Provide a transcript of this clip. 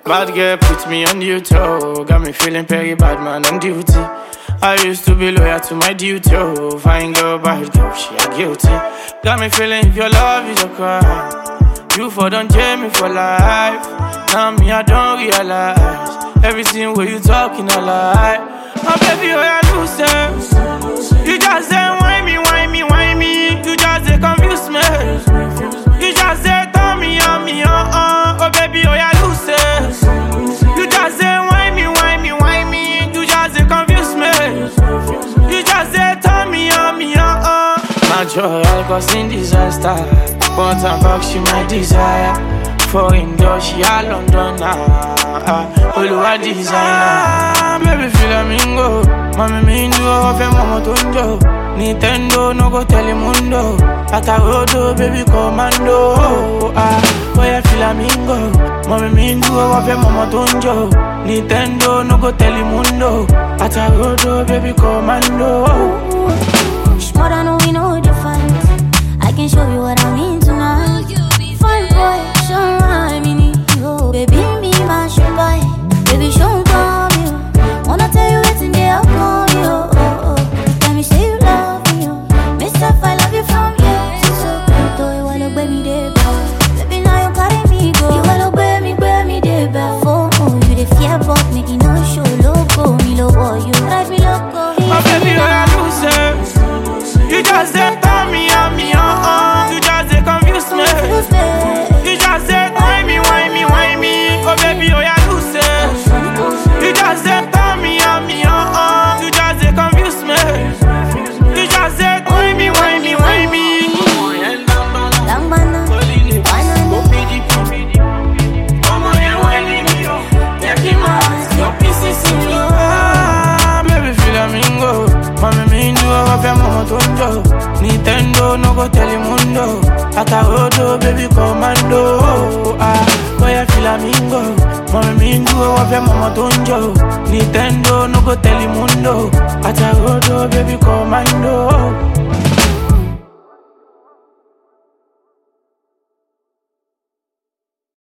Bad girl put me on duty, oh. Got me feeling very bad man on duty. I used to be loyal to my duty, oh. Fine girl, bad girl, she a guilty. Got me feeling if your love is a crime, you for don't tell me for life. Now me I don't realize everything where you talking a lie. My baby, oh yeah, lose. You just say why me, why me, why me. You just say confuse me. You just say turn me on me, oh baby, oh yeah, lose. You just say why me, why me, why me. You just say confuse me. You just say turn me on me, My joy, I'll cause in disaster. One time back, she my desire. Foreign girl, she a London now. Oluwa designer. Baby, feel a mingo. Mami, me do off a mama tunjo. Nintendo, no go tell him mundo. Atarodo, baby, commando. Boy, I feel a mingo. Mami, me do off a mama tunjo. Nintendo, no go tell him mundo. Atarodo, baby, commando. More than we know different. I can show you what I mean tonight. Fine boy, show I mean you. Baby, me my sugar. Baby, show me you. Wanna tell you what's in there, I'll call you. Tell me say you love me, you. Mr. I love you from you. So do you wanna baby there, baby, now you carry me go. You wanna baby there, for you the fear but me no show loco. Me loco, you drive me loco. My baby, I lose it. You just say turn me on me, You just say confuse me. You just say why me, why me, why me. Oh baby, oh yeah, lose it. You just say turn me on me, You just say confuse me. You just say why me, why me, why me. Baby, feel a mingo. Mami, me do off a mama tunjo. Nintendo, no go tell him mundo. Atarodo, baby, commando. Boy, I feel a mingo. Mami, me do off a mama tunjo. Nintendo, no go tell him mundo. Atarodo, baby,